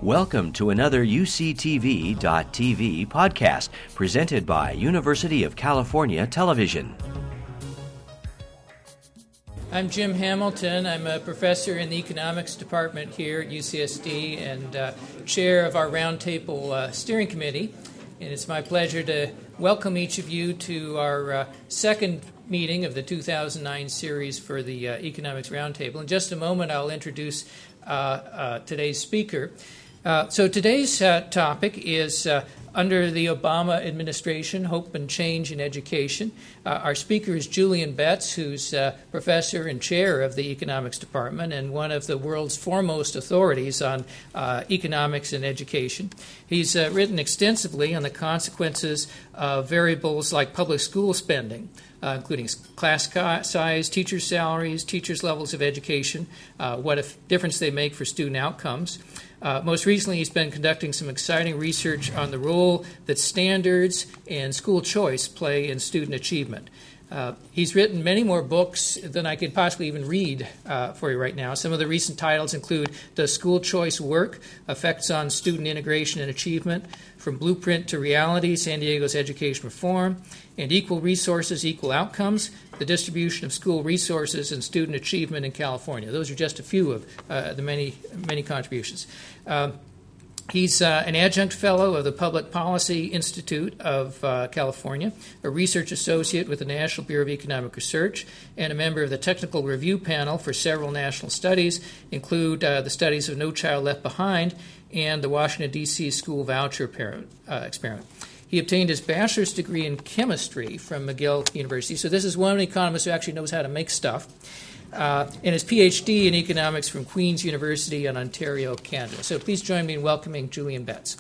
Welcome to another UCTV.tv podcast presented by University of California Television. I'm Jim Hamilton. I'm a professor in the economics department here at UCSD and chair of our Roundtable Steering Committee. And it's my pleasure to welcome each of you to our second meeting of the 2009 series for the Economics Roundtable. In just a moment, I'll introduce today's speaker. So today's topic is under the Obama administration, hope and change in education. Our speaker is Julian Betts, who's professor and chair of the economics department and one of the world's foremost authorities on economics and education. He's written extensively on the consequences of variables like public school spending, including class size, teacher salaries, teachers' levels of education, what difference they make for student outcomes. Most recently, he's been conducting some exciting research on the role that standards and school choice play in student achievement. He's written many more books than I could possibly even read for you right now. Some of the recent titles include Does School Choice Work? Effects on Student Integration and Achievement, From Blueprint to Reality, San Diego's Education Reform, and Equal Resources, Equal Outcomes, the Distribution of School Resources and Student Achievement in California. Those are just a few of the many contributions. He's an adjunct fellow of the Public Policy Institute of California, a research associate with the National Bureau of Economic Research, and a member of the Technical Review Panel for several national studies, include the studies of No Child Left Behind and the Washington, D.C. school voucher experiment. He obtained his bachelor's degree in chemistry from McGill University. So this is one economist who actually knows how to make stuff. And his PhD in economics from Queen's University in Ontario, Canada. So please join me in welcoming Julian Betts.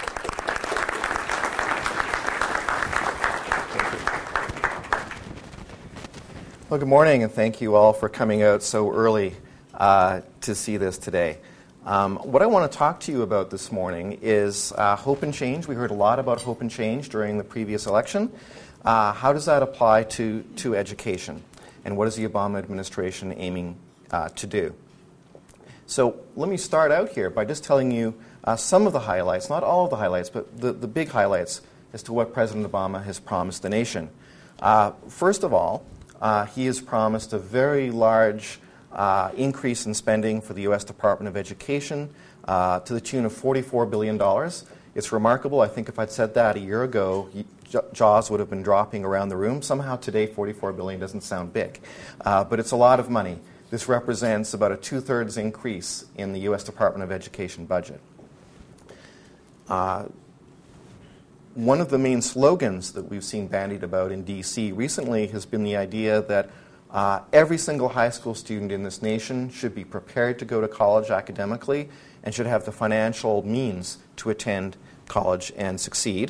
Well, good morning, and thank you all for coming out so early to see this today. What I want to talk to you about this morning is hope and change. We heard a lot about hope and change during the previous election. How does that apply to education? And what is the Obama administration aiming to do? So let me start out here by just telling you some of the highlights, not all of the highlights, but the big highlights as to what President Obama has promised the nation. First of all, he has promised a very large increase in spending for the U.S. Department of Education to the tune of $44 billion. It's remarkable. I think if I'd said that a year ago, jaws would have been dropping around the room. Somehow today, $44 billion doesn't sound big. But it's a lot of money. This represents about a two-thirds increase in the U.S. Department of Education budget. One of the main slogans that we've seen bandied about in D.C. recently has been the idea that every single high school student in this nation should be prepared to go to college academically and should have the financial means to attend college and succeed.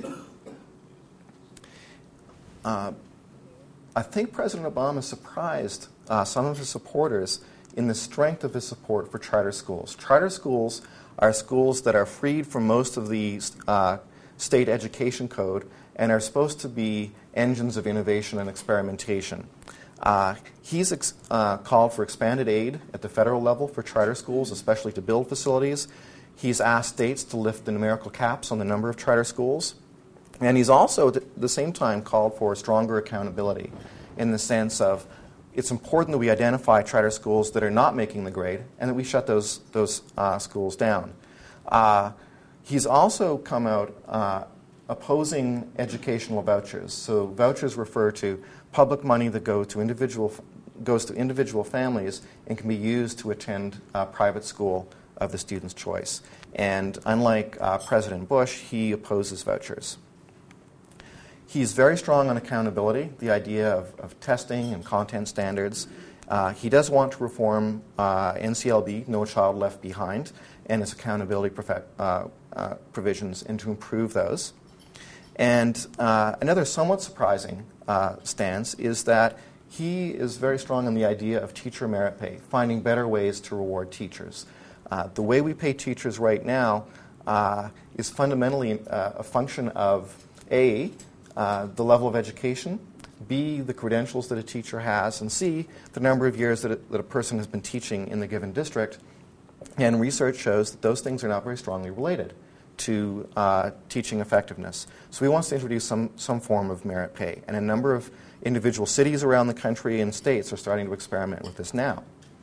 I think President Obama surprised some of his supporters in the strength of his support for charter schools. Charter schools are schools that are freed from most of the state education code and are supposed to be engines of innovation and experimentation. He's called for expanded aid at the federal level for charter schools, especially to build facilities. He's asked states to lift the numerical caps on the number of charter schools. And he's also, at the same time, called for stronger accountability in the sense of it's important that we identify charter schools that are not making the grade and that we shut those schools down. He's also come out opposing educational vouchers. So vouchers refer to public money that goes to individual families and can be used to attend private school of the student's choice. And unlike President Bush, he opposes vouchers. He's very strong on accountability, the idea of testing and content standards. He does want to reform NCLB, No Child Left Behind, and its accountability provisions, and to improve those. And another somewhat surprising stance is that he is very strong on the idea of teacher merit pay, finding better ways to reward teachers. The way we pay teachers right now is fundamentally a function of A, the level of education, B, the credentials that a teacher has, and C, the number of years that a person has been teaching in the given district. And research shows that those things are not very strongly related to teaching effectiveness. So he wants to introduce some form of merit pay. And a number of individual cities around the country and states are starting to experiment with this now.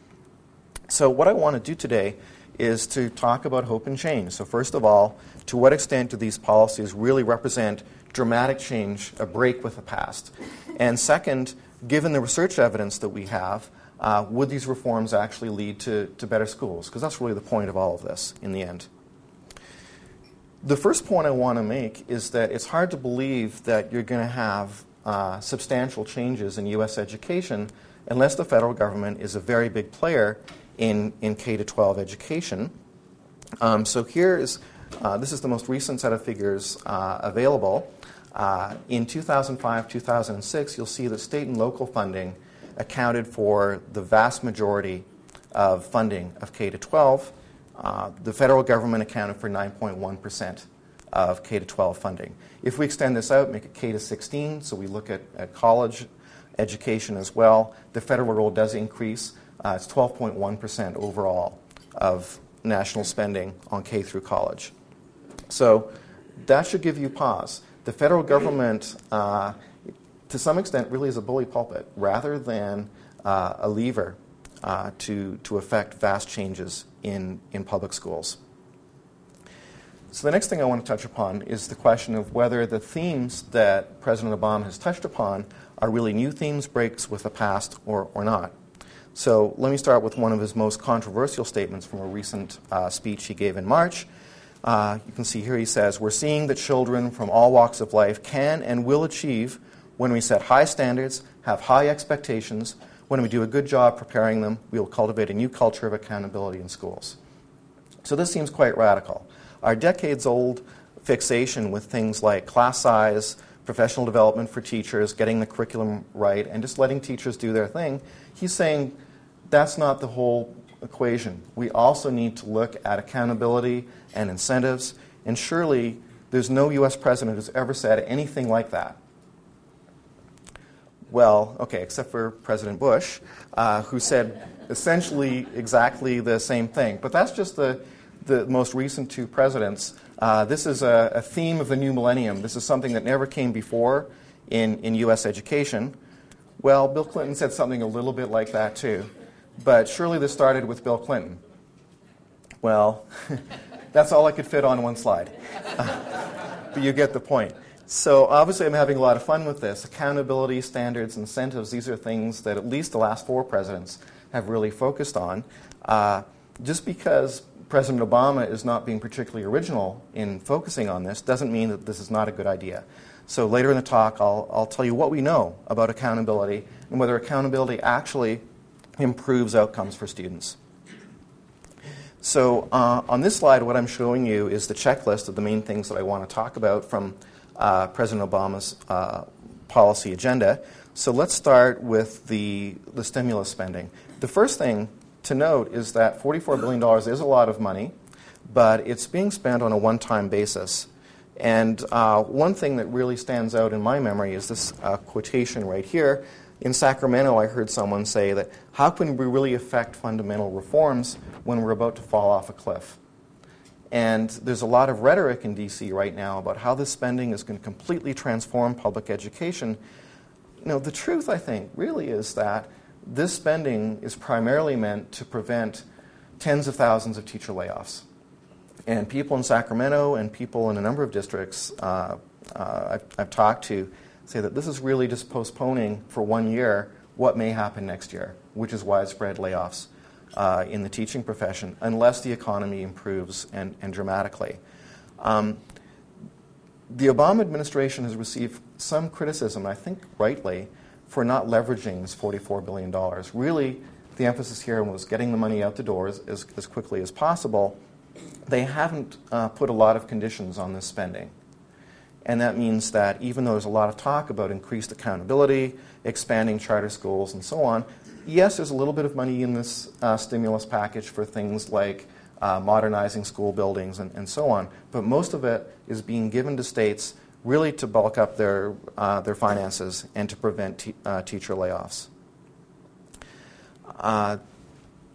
So what I want to do today is to talk about hope and change. So first of all, to what extent do these policies really represent dramatic change, a break with the past? And second, given the research evidence that we have, would these reforms actually lead to better schools? Because that's really the point of all of this in the end. The first point I want to make is that it's hard to believe that you're going to have substantial changes in U.S. education unless the federal government is a very big player in K-12 education. So here is, this is the most recent set of figures available. In 2005-2006, you'll see that state and local funding accounted for the vast majority of funding of K-12. The federal government accounted for 9.1% of K-12 funding. If we extend this out, make it K-16, so we look at college education as well, the federal role does increase. It's 12.1% overall of national spending on K through college. So that should give you pause. The federal government, to some extent, really is a bully pulpit rather than a lever to affect vast changes in public schools. So the next thing I want to touch upon is the question of whether the themes that President Obama has touched upon are really new themes, breaks with the past, or not. So let me start with one of his most controversial statements from a recent speech he gave in March. You can see here he says, "We're seeing that children from all walks of life can and will achieve when we set high standards, have high expectations. When we do a good job preparing them, we will cultivate a new culture of accountability in schools." So this seems quite radical. Our decades-old fixation with things like class size, professional development for teachers, getting the curriculum right, and just letting teachers do their thing, he's saying that's not the whole equation. We also need to look at accountability and incentives, and surely there's no U.S. president who's ever said anything like that. Well, okay, except for President Bush, who said essentially exactly the same thing. But that's just the most recent two presidents. This is a theme of the new millennium. This is something that never came before in U.S. education. Well, Bill Clinton said something a little bit like that too. But surely this started with Bill Clinton. Well, that's all I could fit on one slide. But you get the point. So obviously I'm having a lot of fun with this. Accountability, standards, incentives, these are things that at least the last four presidents have really focused on. Just because President Obama is not being particularly original in focusing on this doesn't mean that this is not a good idea. So later in the talk, I'll tell you what we know about accountability and whether accountability actually improves outcomes for students. So on this slide, what I'm showing you is the checklist of the main things that I want to talk about from President Obama's policy agenda. So let's start with the stimulus spending. The first thing to note is that $44 billion is a lot of money, but it's being spent on a one-time basis. And one thing that really stands out in my memory is this quotation right here. In Sacramento, I heard someone say that, how can we really affect fundamental reforms when we're about to fall off a cliff? And there's a lot of rhetoric in D.C. right now about how this spending is going to completely transform public education. You know, the truth, I think, really is that this spending is primarily meant to prevent tens of thousands of teacher layoffs. And people in Sacramento and people in a number of districts I've talked to say that this is really just postponing for 1 year what may happen next year, which is widespread layoffs in the teaching profession, unless the economy improves and dramatically. The Obama administration has received some criticism, I think rightly, for not leveraging this $44 billion. Really, the emphasis here was getting the money out the door as quickly as possible. They haven't put a lot of conditions on this spending. And that means that even though there's a lot of talk about increased accountability, expanding charter schools, and so on, yes, there's a little bit of money in this stimulus package for things like modernizing school buildings and so on, but most of it is being given to states really to bulk up their finances and to prevent teacher layoffs.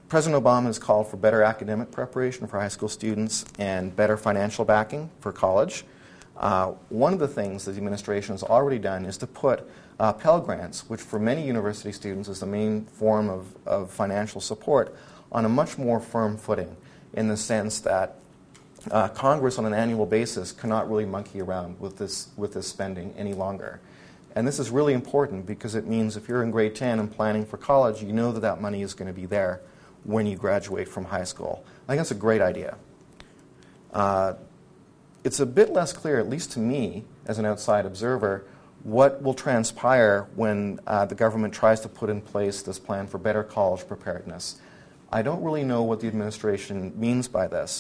President Obama has called for better academic preparation for high school students and better financial backing for college. One of the things that the administration has already done is to put Pell Grants, which for many university students is the main form of financial support, on a much more firm footing, in the sense that Congress on an annual basis cannot really monkey around with this spending any longer. And this is really important because it means if you're in grade 10 and planning for college, you know that that money is going to be there when you graduate from high school. I think that's a great idea. It's a bit less clear, at least to me, as an outside observer, what will transpire when the government tries to put in place this plan for better college preparedness. I don't really know what the administration means by this.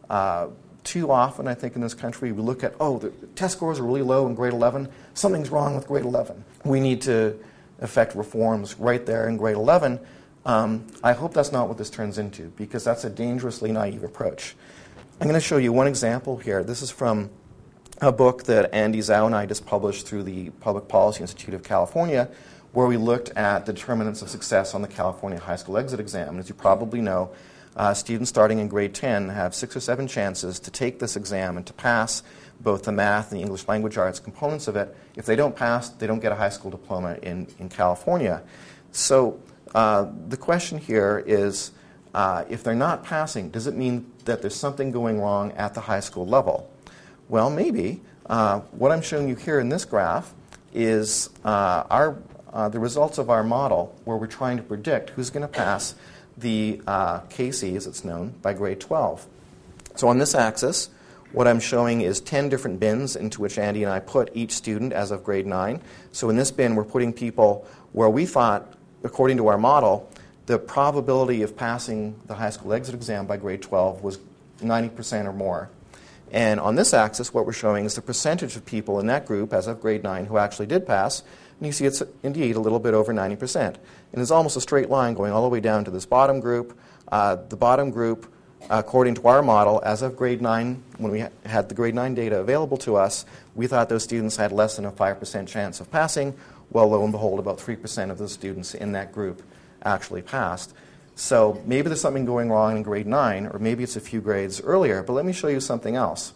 Too often, I think, in this country, we look at, the test scores are really low in grade 11. Something's wrong with grade 11. We need to effect reforms right there in grade 11. I hope that's not what this turns into, because that's a dangerously naive approach. I'm going to show you one example here. This is from a book that Andy Zhao and I just published through the Public Policy Institute of California, where we looked at the determinants of success on the California high school exit exam. And as you probably know, students starting in grade 10 have 6 or 7 chances to take this exam and to pass both the math and the English language arts components of it. If they don't pass, they don't get a high school diploma in California. So the question here is, if they're not passing, does it mean that there's something going wrong at the high school level? Well, maybe. What I'm showing you here in this graph is the results of our model, where we're trying to predict who's going to pass the KC, as it's known, by grade 12. So on this axis, what I'm showing is 10 different bins into which Andy and I put each student as of grade 9. So in this bin, we're putting people where we thought, according to our model, the probability of passing the high school exit exam by grade 12 was 90% or more. And on this axis, what we're showing is the percentage of people in that group as of grade 9 who actually did pass. And you see it's indeed a little bit over 90%. And it's almost a straight line going all the way down to this bottom group. The bottom group, according to our model, as of grade 9, when we had the grade 9 data available to us, we thought those students had less than a 5% chance of passing. Well, lo and behold, about 3% of the students in that group actually passed. So maybe there's something going wrong in grade 9, or maybe it's a few grades earlier. But let me show you something else.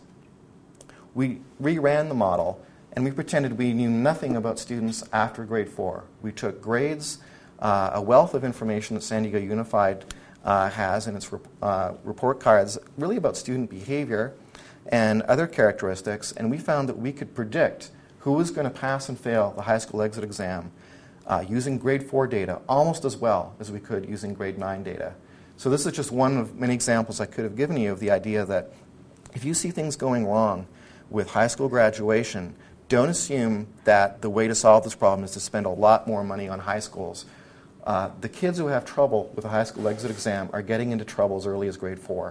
We reran the model, and we pretended we knew nothing about students after grade 4. We took grades, a wealth of information that San Diego Unified has in its report cards, really about student behavior and other characteristics, and we found that we could predict who was going to pass and fail the high school exit exam using grade 4 data almost as well as we could using grade 9 data. So this is just one of many examples I could have given you of the idea that if you see things going wrong with high school graduation, don't assume that the way to solve this problem is to spend a lot more money on high schools. The kids who have trouble with a high school exit exam are getting into trouble as early as grade 4.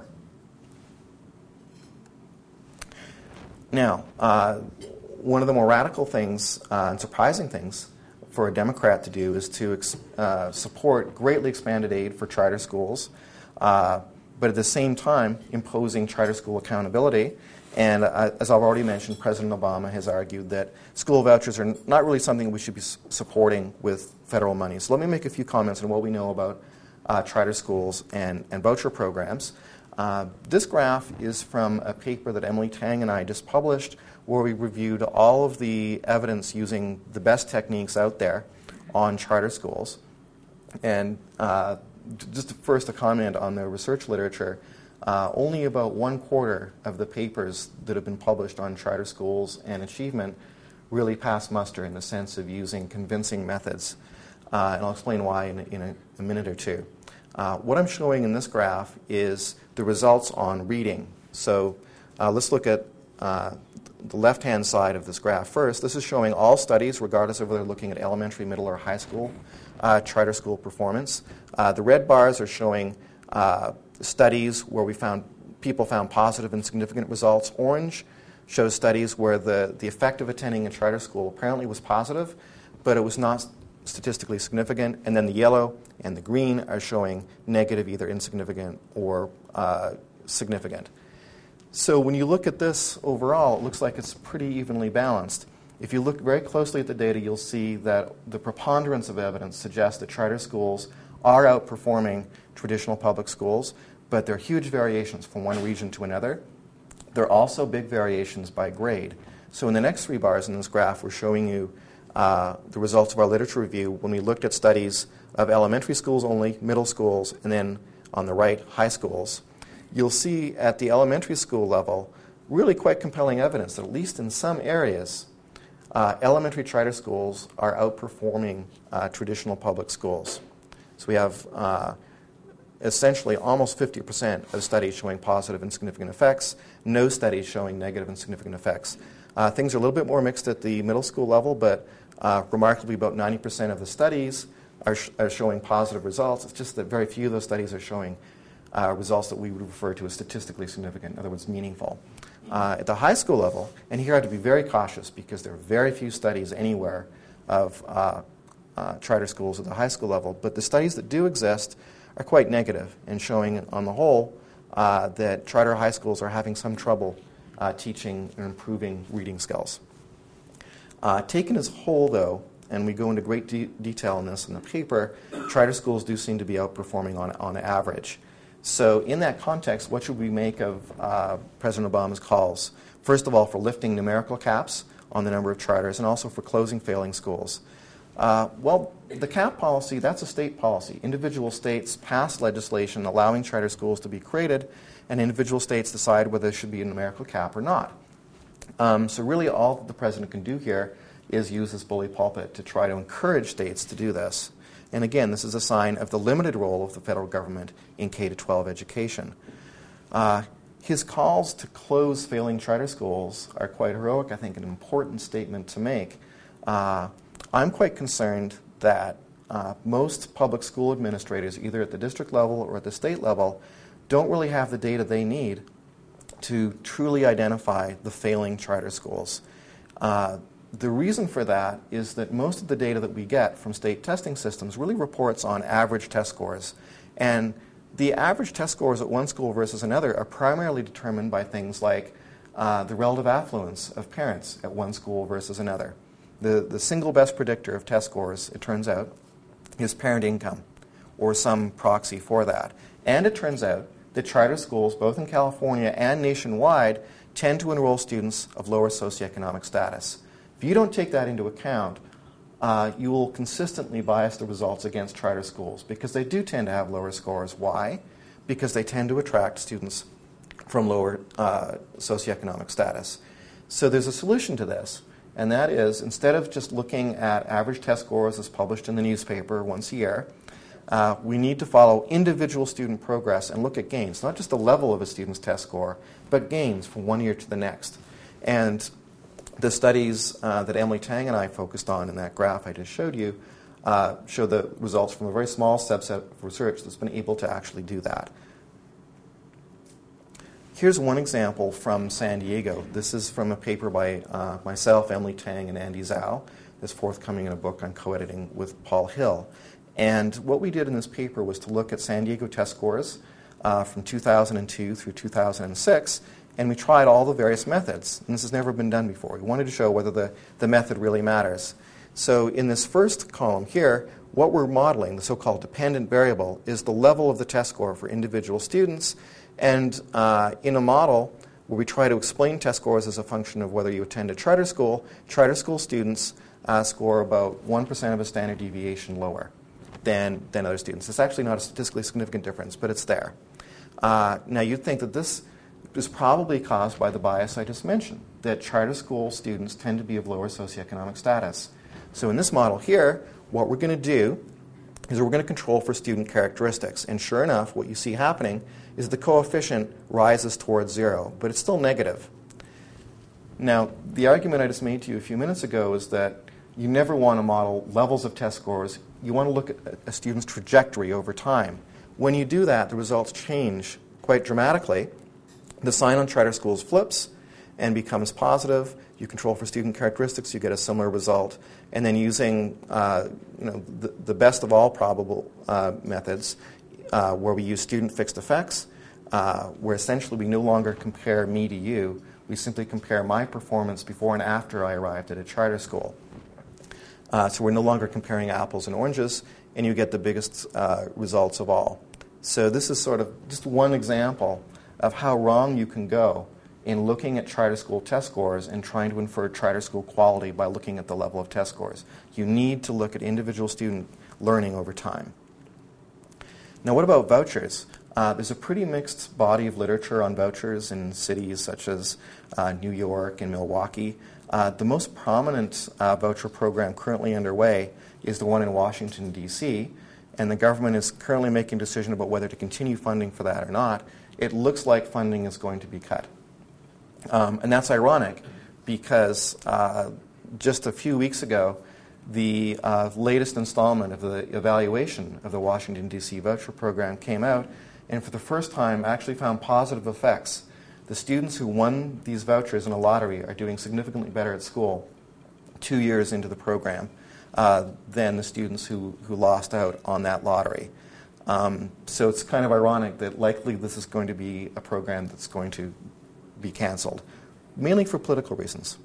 Now, one of the more radical things and surprising things for a Democrat to do is to support greatly expanded aid for charter schools, but at the same time imposing charter school accountability. And as I've already mentioned, President Obama has argued that school vouchers are not really something we should be supporting with federal money. So let me make a few comments on what we know about charter schools and voucher programs. This graph is from a paper that Emily Tang and I just published, where we reviewed all of the evidence using the best techniques out there on charter schools. And just first a comment on the research literature. Only about 1/4 of the papers that have been published on charter schools and achievement really pass muster in the sense of using convincing methods. And I'll explain why in a minute or two. What I'm showing in this graph is the results on reading. So let's look at the left-hand side of this graph first. This is showing all studies, regardless of whether they're looking at elementary, middle, or high school charter school performance. The red bars are showing studies where people found positive and significant results. Orange shows studies where the effect of attending a charter school apparently was positive, but it was not statistically significant. And then the yellow and the green are showing negative, either insignificant or significant. So when you look at this overall, it looks like it's pretty evenly balanced. If you look very closely at the data, you'll see that the preponderance of evidence suggests that charter schools are outperforming traditional public schools, but there are huge variations from one region to another. There are also big variations by grade. So in the next 3 bars in this graph, we're showing you the results of our literature review when we looked at studies of elementary schools only, middle schools, and then on the right, high schools. You'll see at the elementary school level really quite compelling evidence that at least in some areas, elementary charter schools are outperforming traditional public schools. So we have essentially almost 50% of studies showing positive and significant effects, no studies showing negative and significant effects. Things are a little bit more mixed at the middle school level, but remarkably about 90% of the studies are showing positive results. It's just that very few of those studies are showing results that we would refer to as statistically significant, in other words, meaningful. At the high school level, and here I have to be very cautious because there are very few studies anywhere of charter schools at the high school level, but the studies that do exist are quite negative and showing on the whole that charter high schools are having some trouble teaching and improving reading skills. Taken as a whole, though, and we go into great detail in this in the paper, charter schools do seem to be outperforming on average. So in that context, what should we make of President Obama's calls? First of all, for lifting numerical caps on the number of charters and also for closing failing schools. Well, the cap policy, that's a state policy. Individual states pass legislation allowing charter schools to be created, and individual states decide whether there should be a numerical cap or not. So really all that the president can do here is use this bully pulpit to try to encourage states to do this. And again, this is a sign of the limited role of the federal government in K-12 education. His calls to close failing charter schools are quite heroic, I think, an important statement to make. I'm quite concerned that most public school administrators, either at the district level or at the state level, don't really have the data they need to truly identify the failing charter schools. The reason for that is that most of the data that we get from state testing systems really reports on average test scores. And the average test scores at one school versus another are primarily determined by things like the relative affluence of parents at one school versus another. The single best predictor of test scores, it turns out, is parent income or some proxy for that. And it turns out that charter schools, both in California and nationwide, tend to enroll students of lower socioeconomic status. If you don't take that into account, you will consistently bias the results against charter schools because they do tend to have lower scores. Why? Because they tend to attract students from lower socioeconomic status. So there's a solution to this, and that is instead of just looking at average test scores as published in the newspaper once a year, we need to follow individual student progress and look at gains, not just the level of a student's test score, but gains from one year to the next. And the studies that Emily Tang and I focused on in that graph I just showed you show the results from a very small subset of research that's been able to actually do that. Here's one example from San Diego. This is from a paper by myself, Emily Tang, and Andy Zhao. That's forthcoming in a book on co-editing with Paul Hill. And what we did in this paper was to look at San Diego test scores from 2002 through 2006, and we tried all the various methods. And this has never been done before. We wanted to show whether the method really matters. So in this first column here, what we're modeling, the so-called dependent variable, is the level of the test score for individual students. And in a model where we try to explain test scores as a function of whether you attend a charter school students score about 1% of a standard deviation lower than other students. It's actually not a statistically significant difference, but it's there. Now you'd think that this is probably caused by the bias I just mentioned, that charter school students tend to be of lower socioeconomic status. So in this model here, what we're going to do is we're going to control for student characteristics. And sure enough, what you see happening is the coefficient rises towards 0, but it's still negative. Now, the argument I just made to you a few minutes ago is that you never want to model levels of test scores. You want to look at a student's trajectory over time. When you do that, the results change quite dramatically. The sign on charter schools flips and becomes positive. You control for student characteristics, you get a similar result. And then using the best of all probable methods, where we use student fixed effects, where essentially we no longer compare me to you. We simply compare my performance before and after I arrived at a charter school. So we're no longer comparing apples and oranges, and you get the biggest results of all. So this is sort of just one example of how wrong you can go in looking at charter school test scores and trying to infer charter school quality by looking at the level of test scores. You need to look at individual student learning over time. Now, what about vouchers? There's a pretty mixed body of literature on vouchers in cities such as New York and Milwaukee. The most prominent voucher program currently underway is the one in Washington, D.C., and the government is currently making a decision about whether to continue funding for that or not. It looks like funding is going to be cut. And that's ironic because just a few weeks ago, the latest installment of the evaluation of the Washington, D.C. voucher program came out, and for the first time actually found positive effects. The students who won these vouchers in a lottery are doing significantly better at school 2 years into the program than the students who lost out on that lottery. So it's kind of ironic that likely this is going to be a program that's going to be canceled, mainly for political reasons.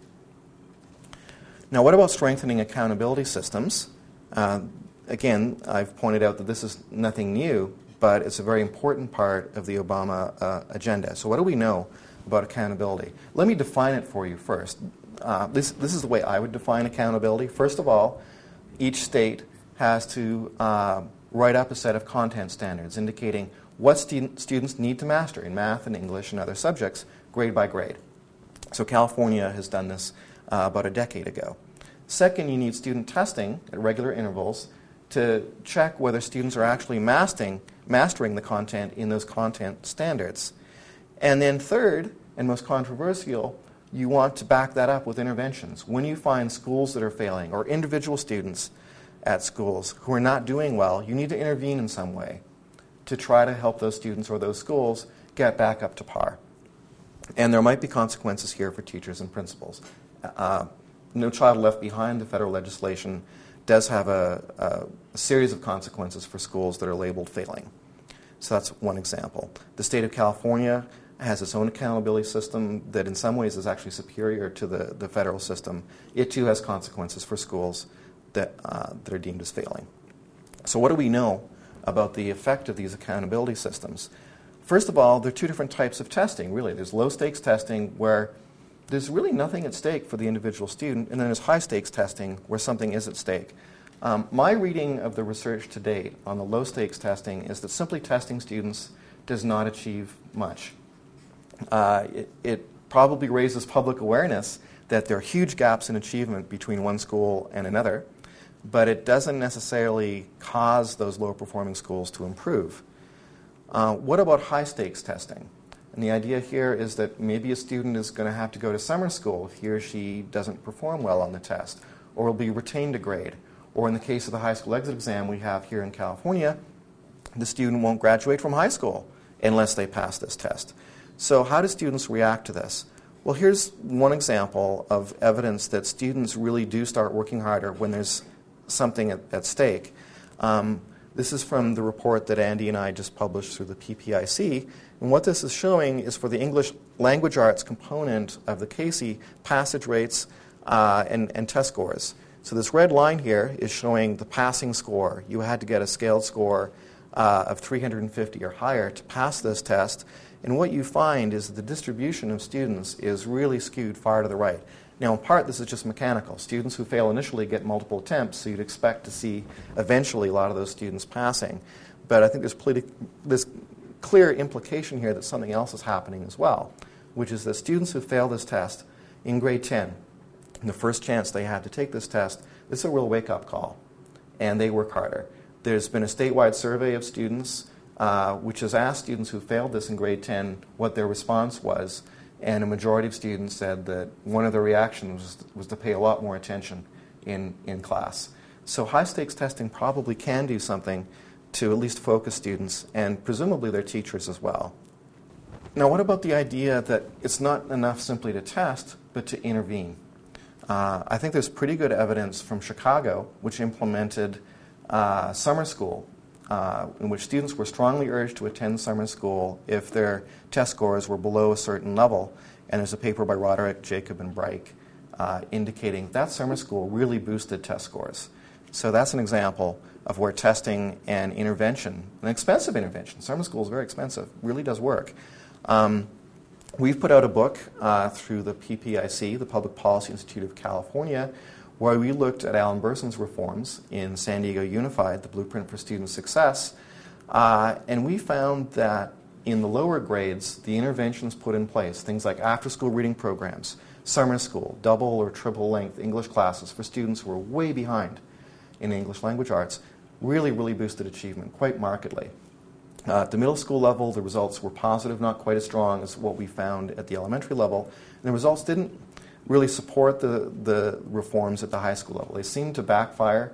Now, what about strengthening accountability systems? Again, I've pointed out that this is nothing new, but it's a very important part of the Obama agenda. So what do we know about accountability? Let me define it for you first. This is the way I would define accountability. First of all, each state has to write up a set of content standards indicating what students need to master in math and English and other subjects, grade by grade. So California has done this about a decade ago. Second, you need student testing at regular intervals to check whether students are actually mastering the content in those content standards. And then third, and most controversial, you want to back that up with interventions. When you find schools that are failing or individual students at schools who are not doing well, you need to intervene in some way to try to help those students or those schools get back up to par. And there might be consequences here for teachers and principals. No Child Left Behind, the federal legislation, does have a series of consequences for schools that are labeled failing. So that's one example. The state of California has its own accountability system that in some ways is actually superior to the federal system. It too has consequences for schools that are deemed as failing. So what do we know about the effect of these accountability systems? First of all, there are two different types of testing, really. There's low-stakes testing where there's really nothing at stake for the individual student, and then there's high-stakes testing where something is at stake. My reading of the research to date on the low-stakes testing is that simply testing students does not achieve much. It probably raises public awareness that there are huge gaps in achievement between one school and another, but it doesn't necessarily cause those lower-performing schools to improve. What about high-stakes testing? And the idea here is that maybe a student is going to have to go to summer school if he or she doesn't perform well on the test, or will be retained a grade. Or in the case of the high school exit exam we have here in California, the student won't graduate from high school unless they pass this test. So how do students react to this? Well, here's one example of evidence that students really do start working harder when there's something at stake. This is from the report that Andy and I just published through the PPIC. And what this is showing is for the English language arts component of the CASE, passage rates and test scores. So this red line here is showing the passing score. You had to get a scaled score of 350 or higher to pass this test. And what you find is that the distribution of students is really skewed far to the right. Now, in part, this is just mechanical. Students who fail initially get multiple attempts, so you'd expect to see eventually a lot of those students passing. But I think there's this clear implication here that something else is happening as well, which is that students who fail this test in grade 10, in the first chance they have to take this test, this is a real wake-up call, and they work harder. There's been a statewide survey of students which has asked students who failed this in grade 10 what their response was, and a majority of students said that one of their reactions was to pay a lot more attention in class. So high-stakes testing probably can do something to at least focus students and presumably their teachers as well. Now, what about the idea that it's not enough simply to test, but to intervene? I think there's pretty good evidence from Chicago, which implemented summer school, in which students were strongly urged to attend summer school if their test scores were below a certain level. And there's a paper by Roderick, Jacob, and Breich indicating that summer school really boosted test scores. So that's an example of where testing and intervention, an expensive intervention, summer school is very expensive, really does work. We've put out a book through the PPIC, the Public Policy Institute of California, where we looked at Alan Berson's reforms in San Diego Unified, the Blueprint for Student Success, and we found that in the lower grades, the interventions put in place, things like after-school reading programs, summer school, double or triple length English classes for students who are way behind in English language arts, really boosted achievement quite markedly. At the middle school level, the results were positive, not quite as strong as what we found at the elementary level. And the results didn't really support the reforms at the high school level. They seemed to backfire,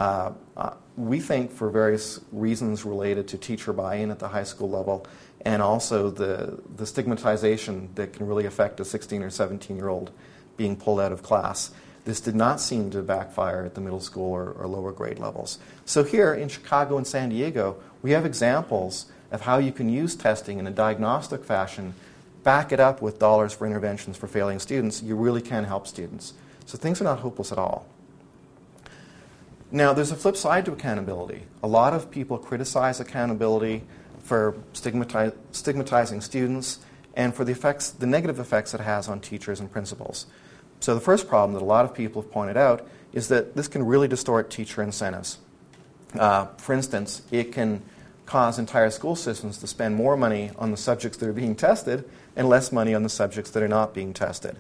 we think, for various reasons related to teacher buy-in at the high school level, and also the stigmatization that can really affect a 16 or 17-year-old being pulled out of class. This did not seem to backfire at the middle school or lower grade levels. So here in Chicago and San Diego, we have examples of how you can use testing in a diagnostic fashion, back it up with dollars for interventions for failing students. You really can help students. So things are not hopeless at all. Now, there's a flip side to accountability. A lot of people criticize accountability for stigmatizing students and for the negative effects it has on teachers and principals. So the first problem that a lot of people have pointed out is that this can really distort teacher incentives. For instance, it can cause entire school systems to spend more money on the subjects that are being tested and less money on the subjects that are not being tested.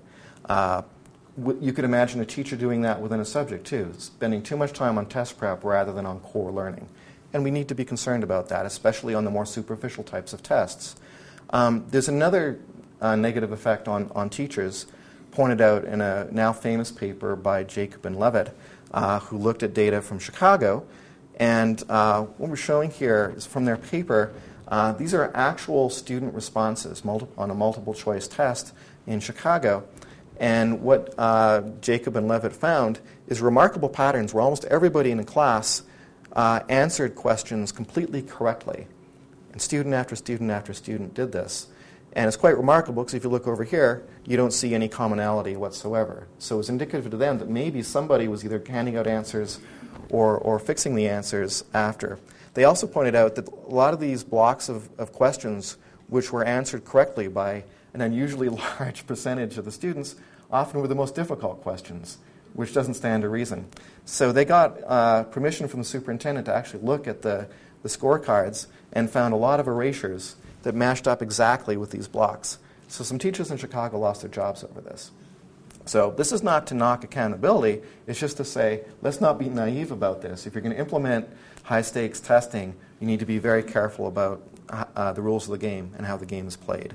You could imagine a teacher doing that within a subject too, spending too much time on test prep rather than on core learning. And we need to be concerned about that, especially on the more superficial types of tests. There's another negative effect on teachers pointed out in a now famous paper by Jacob and Levitt, who looked at data from Chicago. And what we're showing here is from their paper, these are actual student responses on a multiple choice test in Chicago. And what Jacob and Levitt found is remarkable patterns where almost everybody in the class answered questions completely correctly. And student after student after student did this. And it's quite remarkable because if you look over here, you don't see any commonality whatsoever. So it's indicative to them that maybe somebody was either handing out answers or fixing the answers after. They also pointed out that a lot of these blocks of questions which were answered correctly by an unusually large percentage of the students often were the most difficult questions, which doesn't stand to reason. So they got permission from the superintendent to actually look at the scorecards and found a lot of erasures that matched up exactly with these blocks. So some teachers in Chicago lost their jobs over this. So this is not to knock accountability. It's just to say, let's not be naive about this. If you're going to implement high-stakes testing, you need to be very careful about the rules of the game and how the game is played.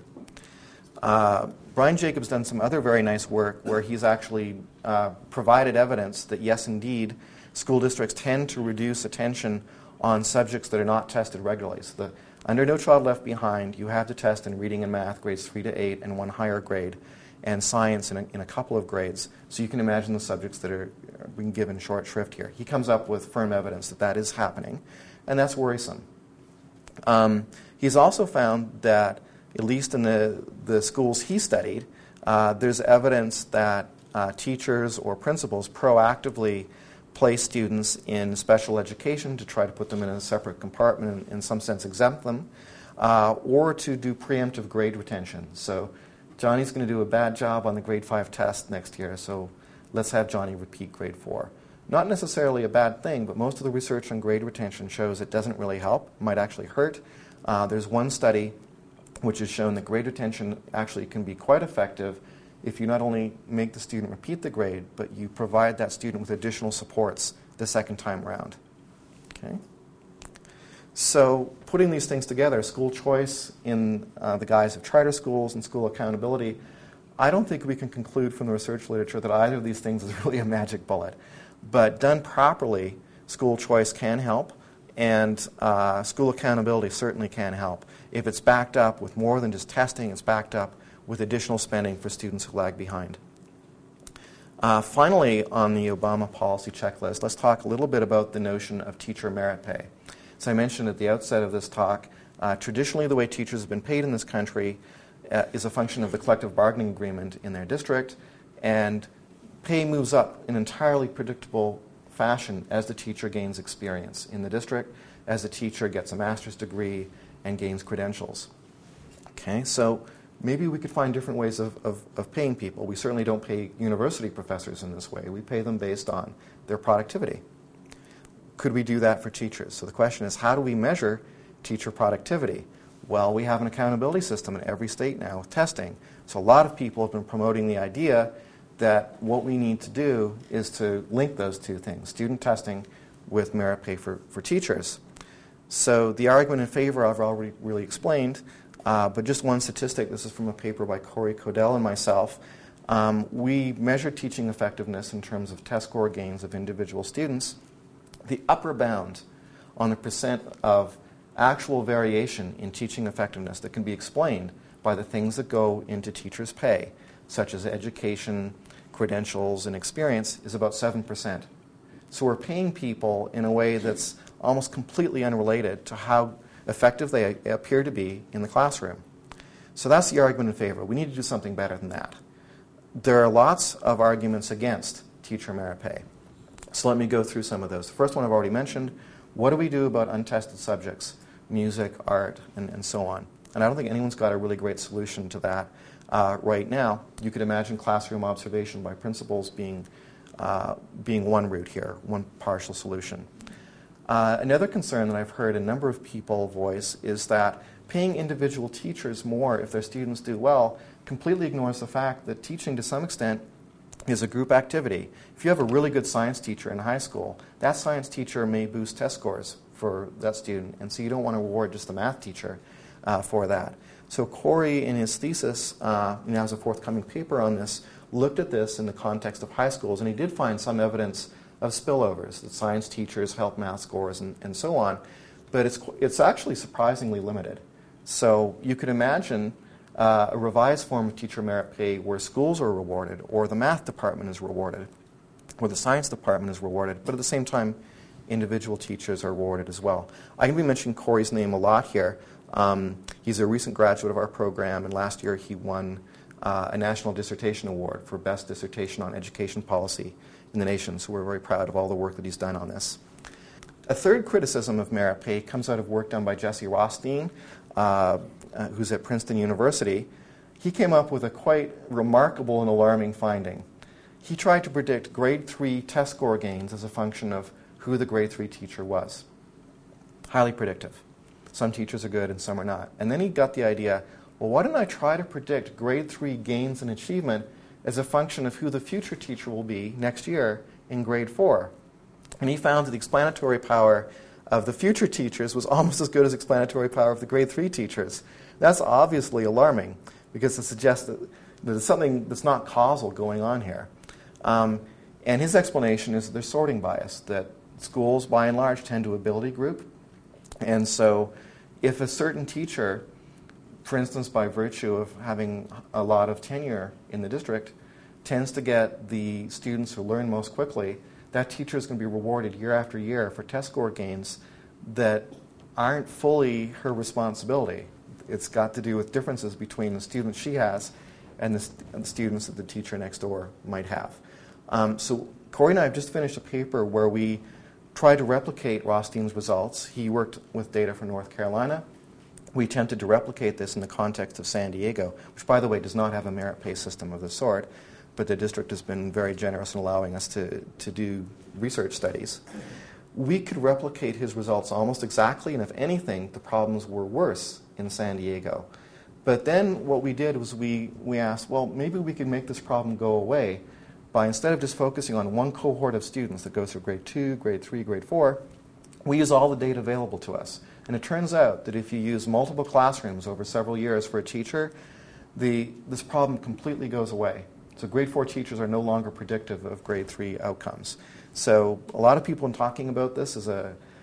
Brian Jacobs done some other very nice work where he's actually provided evidence that, yes, indeed, school districts tend to reduce attention on subjects that are not tested regularly. So under No Child Left Behind, you have to test in reading and math grades 3 to 8 and one higher grade, and science in a couple of grades. So you can imagine the subjects that are being given short shrift here. He comes up with firm evidence that that is happening, and that's worrisome. He's also found that, at least in the schools he studied, there's evidence that teachers or principals proactively place students in special education to try to put them in a separate compartment and in some sense exempt them, or to do preemptive grade retention. So Johnny's going to do a bad job on the grade 5 test next year, so let's have Johnny repeat grade 4. Not necessarily a bad thing, but most of the research on grade retention shows it doesn't really help. It might actually hurt. There's one study which has shown that grade retention actually can be quite effective if you not only make the student repeat the grade, but you provide that student with additional supports the second time around. Okay? So putting these things together, school choice in the guise of charter schools and school accountability, I don't think we can conclude from the research literature that either of these things is really a magic bullet. But done properly, school choice can help, and school accountability certainly can help. If it's backed up with more than just testing, it's backed up with additional spending for students who lag behind. Finally, on the Obama policy checklist, let's talk a little bit about the notion of teacher merit pay. As I mentioned at the outset of this talk, traditionally the way teachers have been paid in this country is a function of the collective bargaining agreement in their district, and pay moves up in entirely predictable fashion as the teacher gains experience in the district, as the teacher gets a master's degree and gains credentials. Okay, so maybe we could find different ways of paying people. We certainly don't pay university professors in this way. We pay them based on their productivity. Could we do that for teachers? So the question is, how do we measure teacher productivity? Well, we have an accountability system in every state now with testing. So a lot of people have been promoting the idea that what we need to do is to link those two things, student testing with merit pay for teachers. So the argument in favor I've already really explained, but just one statistic. This is from a paper by Corey Codell and myself. We measure teaching effectiveness in terms of test score gains of individual students. The upper bound on the percent of actual variation in teaching effectiveness that can be explained by the things that go into teachers' pay, such as education, credentials, and experience, is about 7%. So we're paying people in a way that's almost completely unrelated to how effective they appear to be in the classroom. So that's the argument in favor. We need to do something better than that. There are lots of arguments against teacher merit pay. So let me go through some of those. The first one I've already mentioned. What do we do about untested subjects, music, art, and so on? And I don't think anyone's got a really great solution to that right now. You could imagine classroom observation by principals being one route here, one partial solution. Another concern that I've heard a number of people voice is that paying individual teachers more if their students do well completely ignores the fact that teaching to some extent is a group activity. If you have a really good science teacher in high school, that science teacher may boost test scores for that student, and so you don't want to reward just the math teacher for that. So Corey, in his thesis, has a forthcoming paper on this, looked at this in the context of high schools, and he did find some evidence of spillovers, that science teachers help math scores and so on, but it's actually surprisingly limited. So you could imagine a revised form of teacher merit pay where schools are rewarded, or the math department is rewarded, or the science department is rewarded, but at the same time, individual teachers are rewarded as well. I'm going to be mentioning Corey's name a lot here. He's a recent graduate of our program, and last year he won a National Dissertation Award for Best Dissertation on Education Policy in the nation, so we're very proud of all the work that he's done on this. A third criticism of merit pay comes out of work done by Jesse Rothstein, who's at Princeton University. He came up with a quite remarkable and alarming finding. He tried to predict grade 3 test score gains as a function of who the grade 3 teacher was. Highly predictive. Some teachers are good and some are not. And then he got the idea, well, why don't I try to predict grade 3 gains and achievement as a function of who the future teacher will be next year in grade 4? And he found that the explanatory power of the future teachers was almost as good as explanatory power of the grade 3 teachers. That's obviously alarming because it suggests that there's something that's not causal going on here. And his explanation is that there's sorting bias, that schools, by and large, tend to ability group. And so if a certain teacher, for instance, by virtue of having a lot of tenure in the district, tends to get the students who learn most quickly, that teacher is going to be rewarded year after year for test score gains that aren't fully her responsibility. It's got to do with differences between the students she has and the students that the teacher next door might have. So Corey and I have just finished a paper where we tried to replicate Rothstein's results. He worked with data from North Carolina. We attempted to replicate this in the context of San Diego, which, by the way, does not have a merit pay system of this sort, but the district has been very generous in allowing us to do research studies. We could replicate his results almost exactly, and if anything, the problems were worse in San Diego. But then what we did was we asked, well, maybe we could make this problem go away by, instead of just focusing on one cohort of students that goes through grade 2, grade 3, grade 4, we use all the data available to us. And it turns out that if you use multiple classrooms over several years for a teacher, this problem completely goes away. So grade 4 teachers are no longer predictive of grade 3 outcomes. So a lot of people, in talking about this, as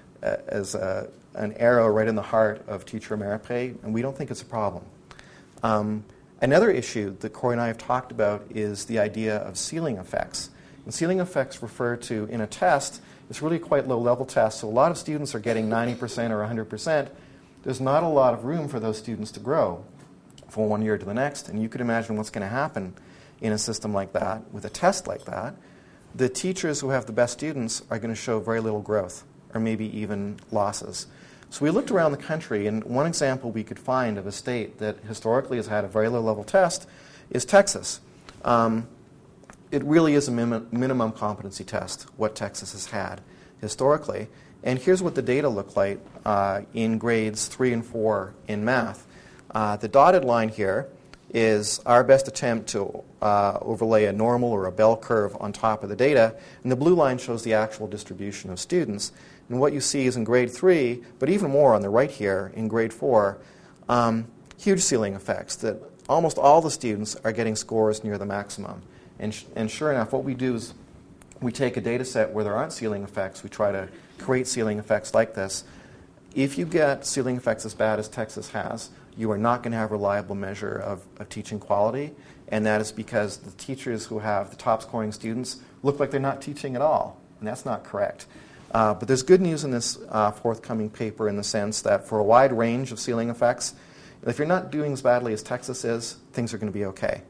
an arrow right in the heart of teacher merit pay, and we don't think it's a problem. Another issue that Corey and I have talked about is the idea of ceiling effects. And ceiling effects refer to, in a test, it's really quite low-level test, so a lot of students are getting 90% or 100%. There's not a lot of room for those students to grow from one year to the next, and you could imagine what's going to happen in a system like that, with a test like that. the teachers who have the best students are going to show very little growth, or maybe even losses. So we looked around the country, and one example we could find of a state that historically has had a very low-level test is Texas. It really is a minimum competency test, what Texas has had historically. And here's what the data look like in grades 3 and 4 in math. The dotted line here is our best attempt to overlay a normal or a bell curve on top of the data, and the blue line shows the actual distribution of students. And what you see is in grade 3, but even more on the right here, in grade 4, huge ceiling effects, that almost all the students are getting scores near the maximum. And sure enough, what we do is we take a data set where there aren't ceiling effects. We try to create ceiling effects like this. If you get ceiling effects as bad as Texas has, you are not going to have a reliable measure of teaching quality, and that is because the teachers who have the top scoring students look like they're not teaching at all, and that's not correct. But there's good news in this forthcoming paper in the sense that for a wide range of ceiling effects, if you're not doing as badly as Texas is, things are going to be okay.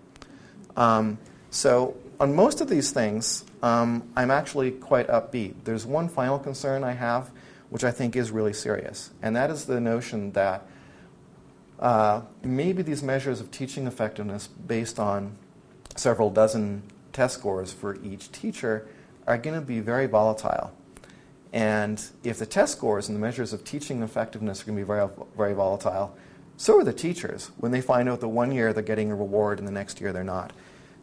So on most of these things, I'm actually quite upbeat. There's one final concern I have, which I think is really serious, and that is the notion that maybe these measures of teaching effectiveness based on several dozen test scores for each teacher are going to be very volatile. And if the test scores and the measures of teaching effectiveness are going to be very, very volatile, so are the teachers when they find out that one year they're getting a reward and the next year they're not.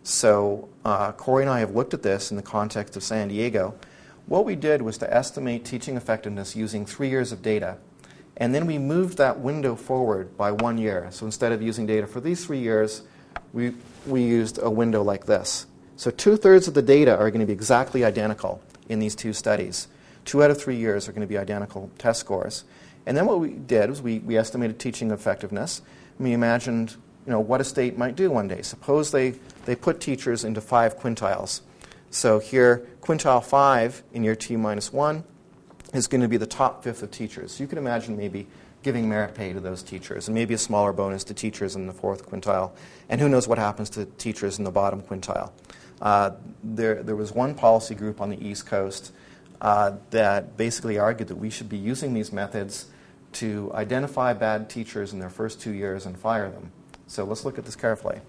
So Corey and I have looked at this in the context of San Diego. What we did was to estimate teaching effectiveness using 3 years of data. And then we moved that window forward by 1 year. So instead of using data for these 3 years, we used a window like this. So 2/3 of the data are going to be exactly identical in these two studies. 2 out of 3 years are going to be identical test scores. And then what we did was we estimated teaching effectiveness. We imagined what a state might do one day. Suppose they put teachers into 5 quintiles. So here, quintile 5 in year T-1 is going to be the top fifth of teachers. So you can imagine maybe giving merit pay to those teachers, and maybe a smaller bonus to teachers in the 4th quintile. And who knows what happens to teachers in the bottom quintile. There was one policy group on the East Coast that basically argued that we should be using these methods to identify bad teachers in their first 2 years and fire them. So let's look at this carefully.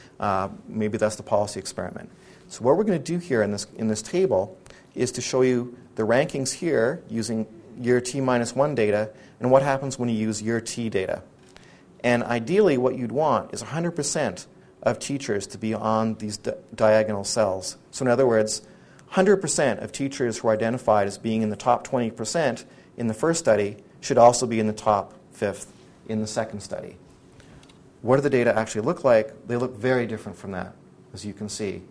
Maybe that's the policy experiment. So what we're going to do here in this table is to show you the rankings here using year T-1 data and what happens when you use year T data. And ideally what you'd want is 100% of teachers to be on these diagonal cells. So in other words, 100% of teachers who are identified as being in the top 20% in the first study should also be in the top 5th in the second study. What do the data actually look like? They look very different from that, as you can see.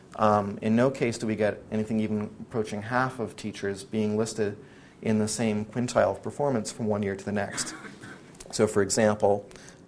In no case do we get anything even approaching half of teachers being listed in the same quintile of performance from one year to the next. So for example,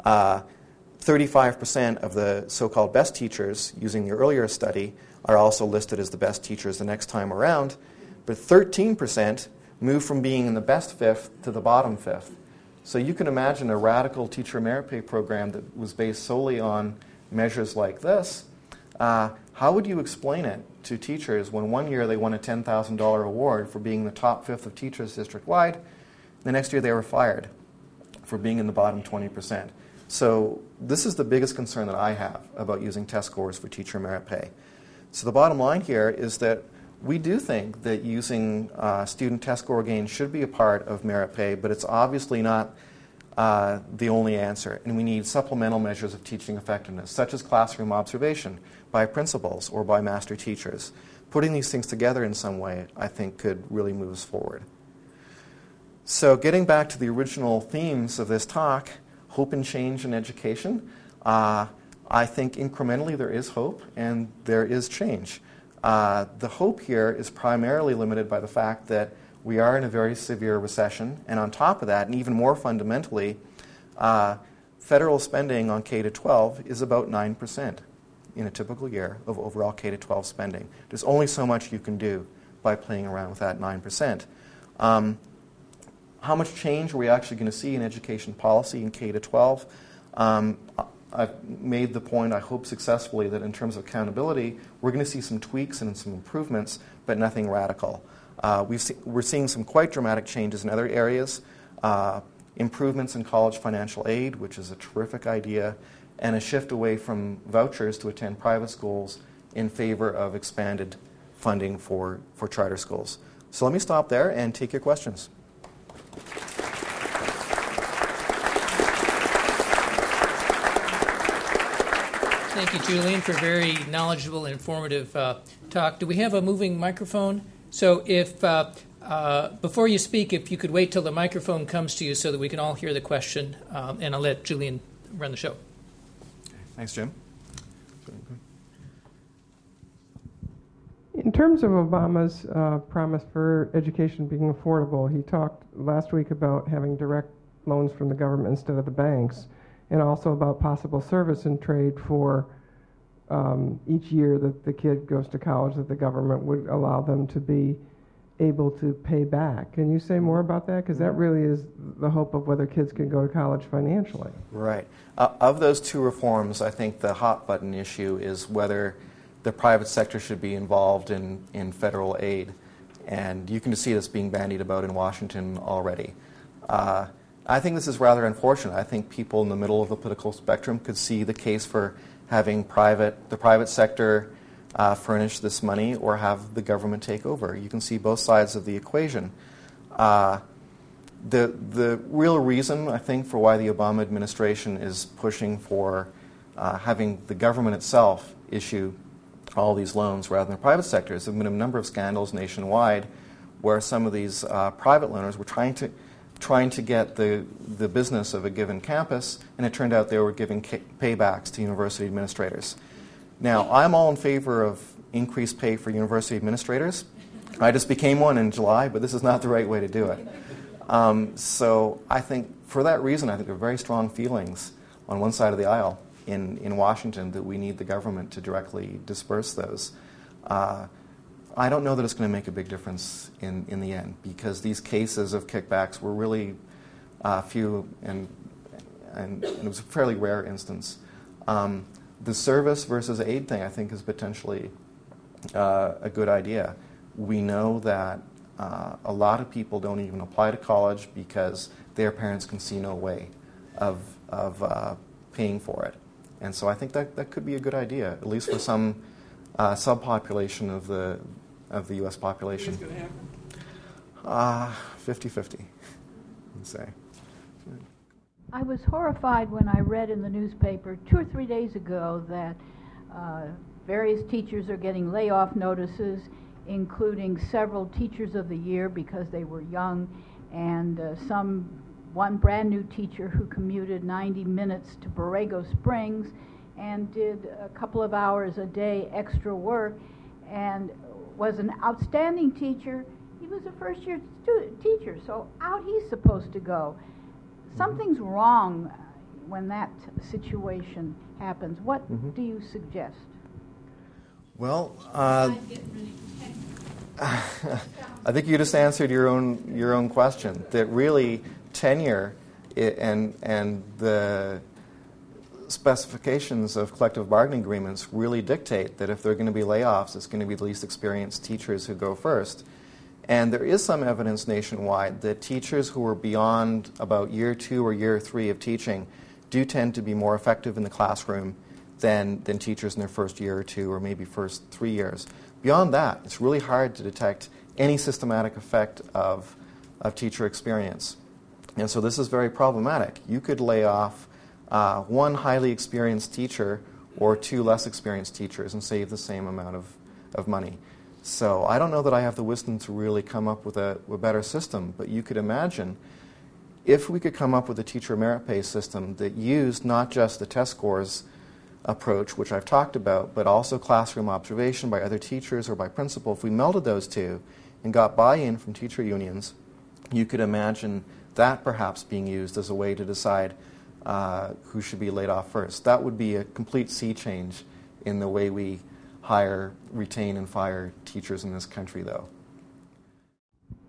35% of the so-called best teachers using the earlier study are also listed as the best teachers the next time around, but 13% move from being in the best 5th to the bottom 5th. So you can imagine a radical teacher merit pay program that was based solely on measures like this. How would you explain it to teachers when one year they won a $10,000 award for being the top 5th of teachers district-wide, the next year they were fired for being in the bottom 20%? So this is the biggest concern that I have about using test scores for teacher merit pay. So the bottom line here is that we do think that using student test score gain should be a part of merit pay, but it's obviously not the only answer. And we need supplemental measures of teaching effectiveness, such as classroom observation by principals or by master teachers. Putting these things together in some way, I think, could really move us forward. So getting back to the original themes of this talk, hope and change in education, I think incrementally there is hope and there is change. The hope here is primarily limited by the fact that we are in a very severe recession, and on top of that, and even more fundamentally, federal spending on K-12 is about 9% in a typical year of overall K-12 spending. There's only so much you can do by playing around with that 9%. How much change are we actually going to see in education policy in K-12? I've made the point, I hope successfully, that in terms of accountability, we're going to see some tweaks and some improvements, but nothing radical. We're seeing some quite dramatic changes in other areas, improvements in college financial aid, which is a terrific idea, and a shift away from vouchers to attend private schools in favor of expanded funding for charter schools. So let me stop there and take your questions. Thank you, Julian, for a very knowledgeable and informative talk. Do we have a moving microphone? So if before you speak, if you could wait till the microphone comes to you so that we can all hear the question, and I'll let Julian run the show. Thanks, Jim. In terms of Obama's promise for education being affordable, he talked last week about having direct loans from the government instead of the banks, and also about possible service and trade for each year that the kid goes to college, that the government would allow them to be able to pay back. Can you say more about that? Because that really is the hope of whether kids can go to college financially. Right. Of those two reforms, I think the hot button issue is whether the private sector should be involved in federal aid. And you can see this being bandied about in Washington already. I think this is rather unfortunate. I think people in the middle of the political spectrum could see the case for having the private sector furnish this money or have the government take over. You can see both sides of the equation. The real reason, I think, for why the Obama administration is pushing for having the government itself issue all these loans rather than the private sector is there have been a number of scandals nationwide where some of these private loaners were trying to get the business of a given campus, and it turned out they were giving paybacks to university administrators. Now, I'm all in favor of increased pay for university administrators. I just became one in July, but this is not the right way to do it. So I think, for that reason, I think there are very strong feelings on one side of the aisle in Washington that we need the government to directly disperse those. I don't know that it's going to make a big difference in the end, because these cases of kickbacks were really few, and it was a fairly rare instance. The service versus aid thing, I think, is potentially a good idea. We know that a lot of people don't even apply to college because their parents can see no way of paying for it. And so I think that could be a good idea, at least for some subpopulation of the U.S. population. Think it's going to happen? 50-50, I'd say. I was horrified when I read in the newspaper 2 or 3 days ago that various teachers are getting layoff notices, including several teachers of the year because they were young, and one brand new teacher who commuted 90 minutes to Borrego Springs and did a couple of hours a day extra work and was an outstanding teacher. He was a first-year teacher, so out he's supposed to go. Something's wrong when that situation happens. What do you suggest? Well, I think you just answered your own question. That really tenure and the specifications of collective bargaining agreements really dictate that if there are going to be layoffs, it's going to be the least experienced teachers who go first. And there is some evidence nationwide that teachers who are beyond about year 2 or year 3 of teaching do tend to be more effective in the classroom than teachers in their first year or 2 or maybe first 3 years. Beyond that, it's really hard to detect any systematic effect of teacher experience. And so this is very problematic. You could lay off one highly experienced teacher or 2 less experienced teachers and save the same amount of money. So I don't know that I have the wisdom to really come up with a better system, but you could imagine if we could come up with a teacher merit pay system that used not just the test scores approach, which I've talked about, but also classroom observation by other teachers or by principal. If we melded those two and got buy-in from teacher unions, you could imagine that perhaps being used as a way to decide who should be laid off first. That would be a complete sea change in the way we hire, retain, and fire teachers in this country, though.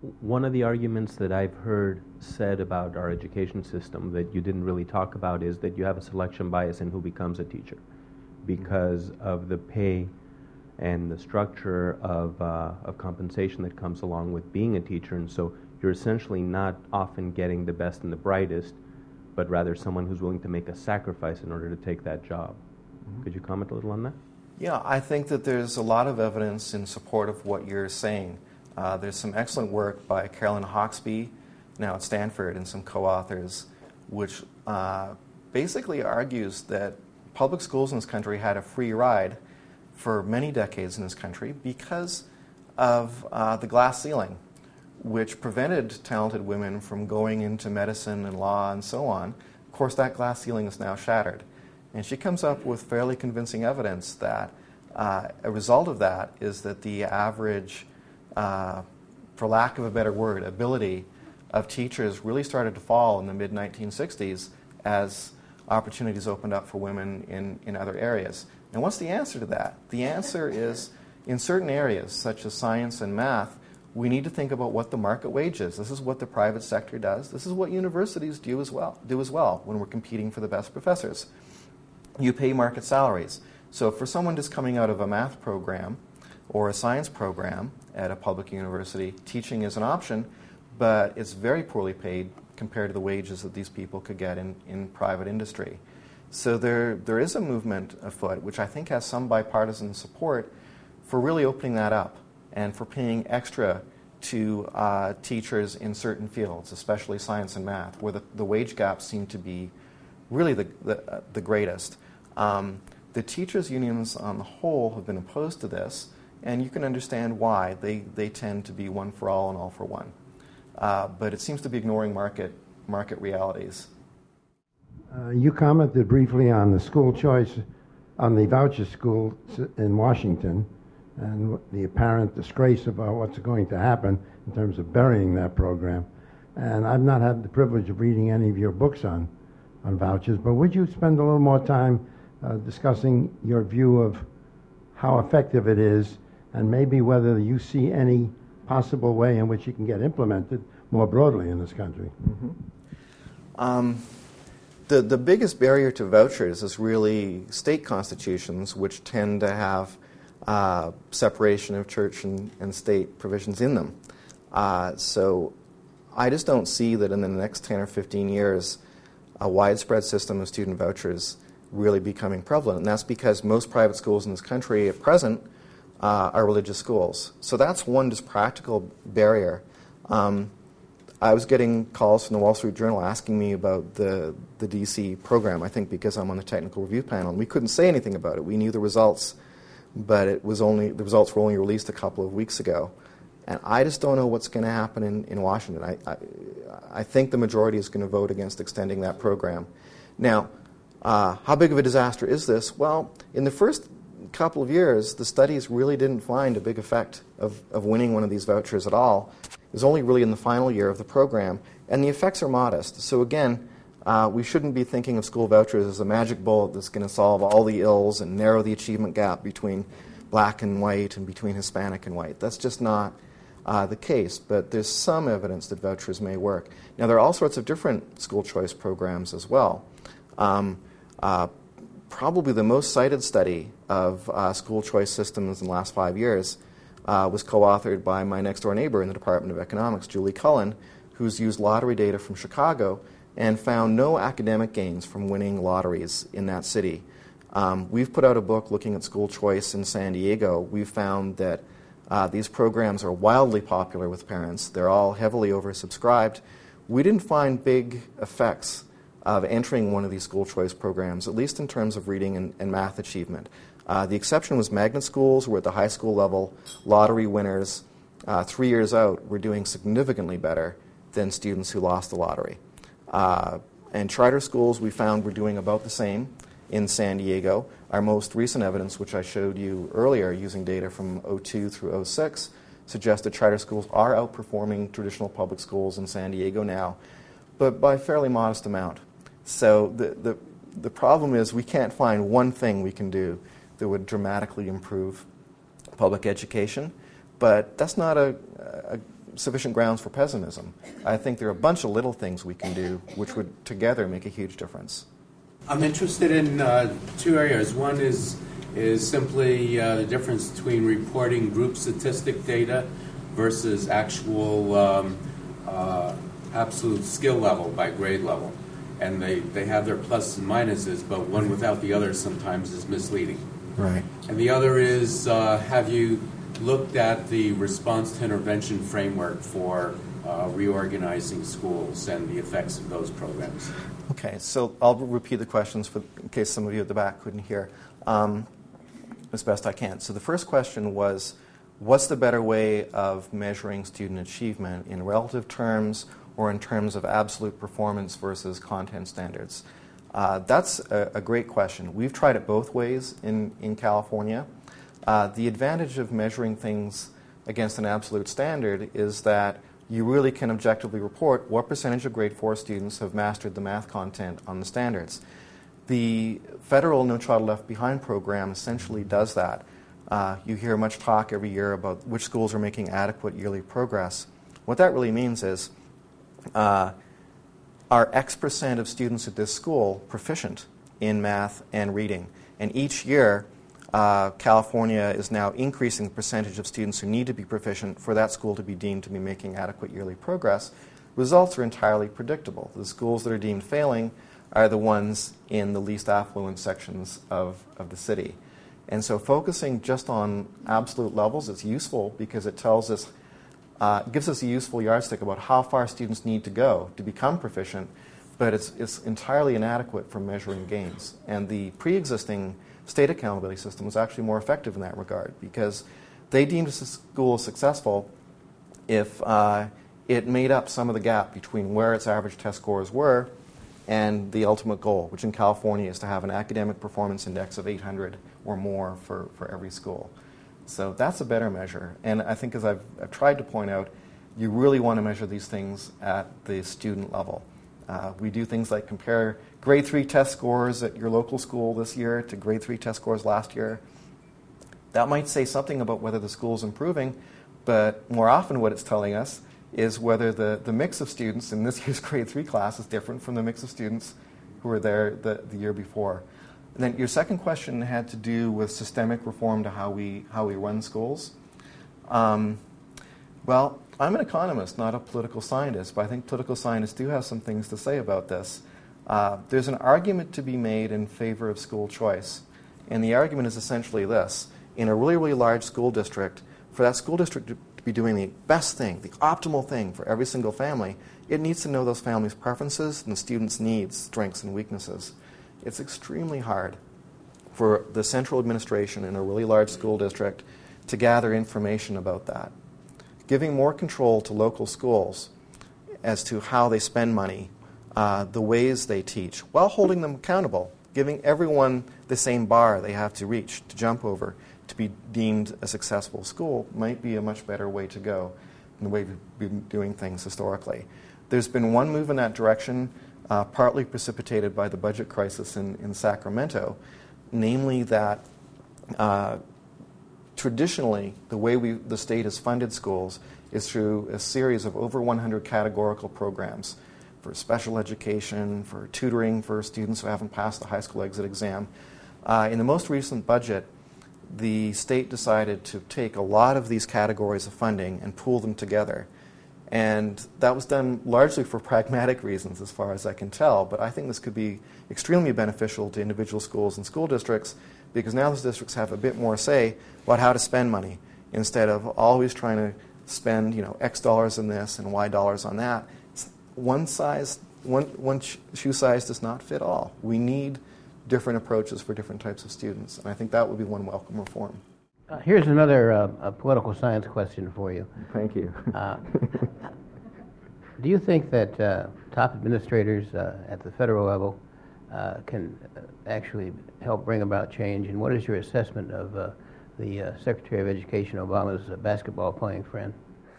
one of the arguments that I've heard said about our education system that you didn't really talk about is that you have a selection bias in who becomes a teacher because of the pay and the structure of compensation that comes along with being a teacher. And so you're essentially not often getting the best and the brightest, but rather someone who's willing to make a sacrifice in order to take that job. Mm-hmm. Could you comment a little on that? Yeah, I think that there's a lot of evidence in support of what you're saying. There's some excellent work by Carolyn Hawksby, now at Stanford, and some co-authors, which basically argues that public schools in this country had a free ride for many decades in this country because of the glass ceiling, which prevented talented women from going into medicine and law and so on. Of course, that glass ceiling is now shattered. And she comes up with fairly convincing evidence that a result of that is that the average, for lack of a better word, ability of teachers really started to fall in the mid-1960s as opportunities opened up for women in other areas. And what's the answer to that? The answer is, in certain areas, such as science and math, we need to think about what the market wage is. This is what the private sector does. This is what universities do as well when we're competing for the best professors. You pay market salaries. So for someone just coming out of a math program or a science program at a public university, teaching is an option, but it's very poorly paid compared to the wages that these people could get in private industry. So there is a movement afoot, which I think has some bipartisan support, for really opening that up and for paying extra to teachers in certain fields, especially science and math, where the wage gaps seem to be really the greatest. The teachers' unions on the whole have been opposed to this, and you can understand why. They tend to be one for all and all for one. But it seems to be ignoring market realities. You commented briefly on the school choice, on the voucher school in Washington, and the apparent disgrace about what's going to happen in terms of burying that program. And I've not had the privilege of reading any of your books on vouchers, but would you spend a little more time discussing your view of how effective it is, and maybe whether you see any possible way in which it can get implemented more broadly in this country? Mm-hmm. The biggest barrier to vouchers is really state constitutions, which tend to have separation of church and state provisions in them. So I just don't see that in the next 10 or 15 years a widespread system of student vouchers really becoming prevalent. And that's because most private schools in this country at present are religious schools. So that's one just practical barrier. I was getting calls from the Wall Street Journal asking me about the DC program, I think because I'm on the technical review panel. And we couldn't say anything about it. We knew the results, but the results were only released a couple of weeks ago. And I just don't know what's going to happen in Washington. I think the majority is going to vote against extending that program. Now, how big of a disaster is this? Well, in the first couple of years, the studies really didn't find a big effect of winning one of these vouchers at all. It was only really in the final year of the program, and the effects are modest. So again, we shouldn't be thinking of school vouchers as a magic bullet that's going to solve all the ills and narrow the achievement gap between black and white and between Hispanic and white. That's just not the case, but there's some evidence that vouchers may work. Now, there are all sorts of different school choice programs as well. Probably the most cited study of school choice systems in the last 5 years was co-authored by my next-door neighbor in the Department of Economics, Julie Cullen, who's used lottery data from Chicago and found no academic gains from winning lotteries in that city. We've put out a book looking at school choice in San Diego. We've found that these programs are wildly popular with parents. They're all heavily oversubscribed. We didn't find big effects of entering one of these school choice programs, at least in terms of reading and math achievement. The exception was magnet schools, where at the high school level, lottery winners 3 years out were doing significantly better than students who lost the lottery. And charter schools we found were doing about the same in San Diego. Our most recent evidence, which I showed you earlier using data from 2002 through 2006, suggests that charter schools are outperforming traditional public schools in San Diego now, but by a fairly modest amount. So the problem is we can't find one thing we can do that would dramatically improve public education, but that's not a sufficient grounds for pessimism. I think there are a bunch of little things we can do which would together make a huge difference. I'm interested in two areas. One is simply the difference between reporting group statistic data versus actual absolute skill level by grade level. And they have their pluses and minuses, but one without the other sometimes is misleading. Right. And the other is, have you looked at the response to intervention framework for reorganizing schools and the effects of those programs? Okay, so I'll repeat the questions in case some of you at the back couldn't hear as best I can. So the first question was, what's the better way of measuring student achievement in relative terms or in terms of absolute performance versus content standards? That's a great question. We've tried it both ways in California. The advantage of measuring things against an absolute standard is that you really can objectively report what percentage of grade 4 students have mastered the math content on the standards. The federal No Child Left Behind program essentially does that. You hear much talk every year about which schools are making adequate yearly progress. What that really means is, are X% of students at this school proficient in math and reading? And each year, California is now increasing the percentage of students who need to be proficient for that school to be deemed to be making adequate yearly progress. Results are entirely predictable. The schools that are deemed failing are the ones in the least affluent sections of the city. And so focusing just on absolute levels is useful because it tells us, gives us a useful yardstick about how far students need to go to become proficient, but it's entirely inadequate for measuring gains. And the pre-existing state accountability system was actually more effective in that regard because they deemed a school successful if it made up some of the gap between where its average test scores were and the ultimate goal, which in California is to have an academic performance index of 800 or more for every school. So that's a better measure. And I think, as I've tried to point out, you really want to measure these things at the student level. We do things like compare grade 3 test scores at your local school this year to grade 3 test scores last year. That might say something about whether the school's improving, but more often what it's telling us is whether the mix of students in this year's grade 3 class is different from the mix of students who were there the year before. And then your second question had to do with systemic reform to how we run schools. Well, I'm an economist, not a political scientist, but I think political scientists do have some things to say about this. There's an argument to be made in favor of school choice, and the argument is essentially this. In a really, really large school district, for that school district to be doing the best thing, the optimal thing for every single family, it needs to know those families' preferences and the students' needs, strengths, and weaknesses. It's extremely hard for the central administration in a really large school district to gather information about that. Giving more control to local schools as to how they spend money, the ways they teach, while holding them accountable, giving everyone the same bar they have to reach, to jump over, to be deemed a successful school might be a much better way to go than the way we've been doing things historically. There's been one move in that direction, partly precipitated by the budget crisis in Sacramento, namely that traditionally, the way the state has funded schools is through a series of over 100 categorical programs for special education, for tutoring for students who haven't passed the high school exit exam. In the most recent budget, the state decided to take a lot of these categories of funding and pool them together. And that was done largely for pragmatic reasons, as far as I can tell. But I think this could be extremely beneficial to individual schools and school districts, because now those districts have a bit more say about how to spend money, instead of always trying to spend, X dollars on this and Y dollars on that. One shoe size does not fit all. We need different approaches for different types of students, and I think that would be one welcome reform. Here's another political science question for you. Thank you. Do you think that top administrators at the federal level can actually help bring about change? And what is your assessment of the Secretary of Education Obama's basketball playing friend?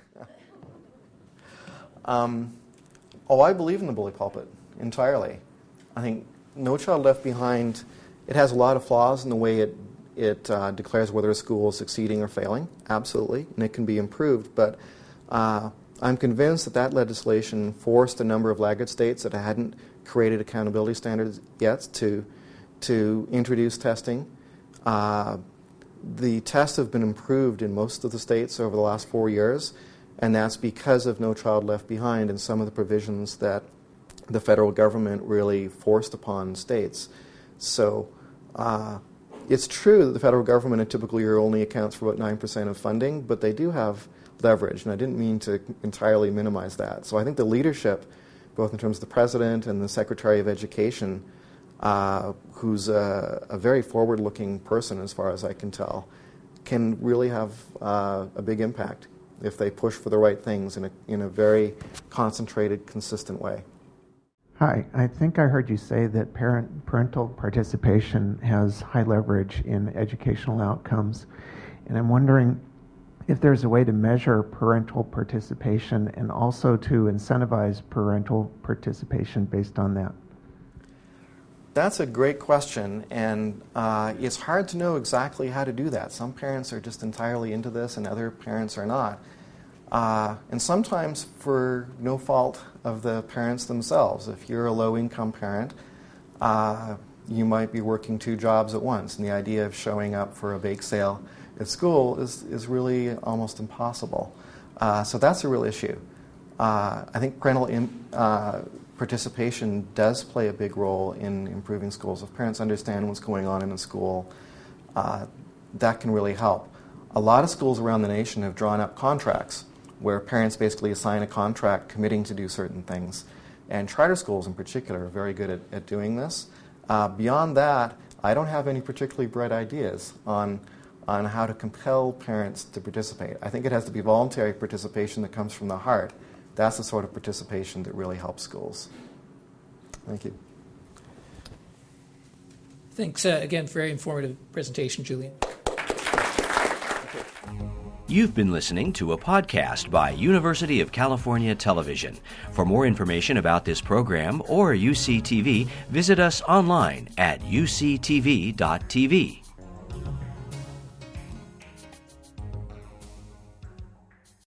I believe in the bully pulpit entirely. I think No Child Left Behind, it has a lot of flaws in the way it declares whether a school is succeeding or failing, absolutely, and it can be improved. But I'm convinced that that legislation forced a number of laggard states that hadn't created accountability standards yet to introduce testing. The tests have been improved in most of the states over the last 4 years, and that's because of No Child Left Behind and some of the provisions that the federal government really forced upon states. So it's true that the federal government in a typical year only accounts for about 9% of funding, but they do have leverage, and I didn't mean to entirely minimize that. So I think the leadership, both in terms of the President and the Secretary of Education, who's a very forward-looking person as far as I can tell, can really have a big impact if they push for the right things in a very concentrated, consistent way. Hi, I think I heard you say that parental participation has high leverage in educational outcomes, and I'm wondering if there's a way to measure parental participation and also to incentivize parental participation based on that. That's a great question, and it's hard to know exactly how to do that. Some parents are just entirely into this and other parents are not. And sometimes for no fault of the parents themselves. If you're a low-income parent, you might be working 2 jobs at once, and the idea of showing up for a bake sale at school is really almost impossible. So that's a real issue. I think parental participation does play a big role in improving schools. If parents understand what's going on in a school, that can really help. A lot of schools around the nation have drawn up contracts where parents basically assign a contract committing to do certain things. And charter schools in particular are very good at doing this. Beyond that, I don't have any particularly bright ideas on how to compel parents to participate. I think it has to be voluntary participation that comes from the heart. That's the sort of participation that really helps schools. Thank you. Thanks again for a very informative presentation, Julian. You've been listening to a podcast by University of California Television. For more information about this program or UCTV, visit us online at uctv.tv.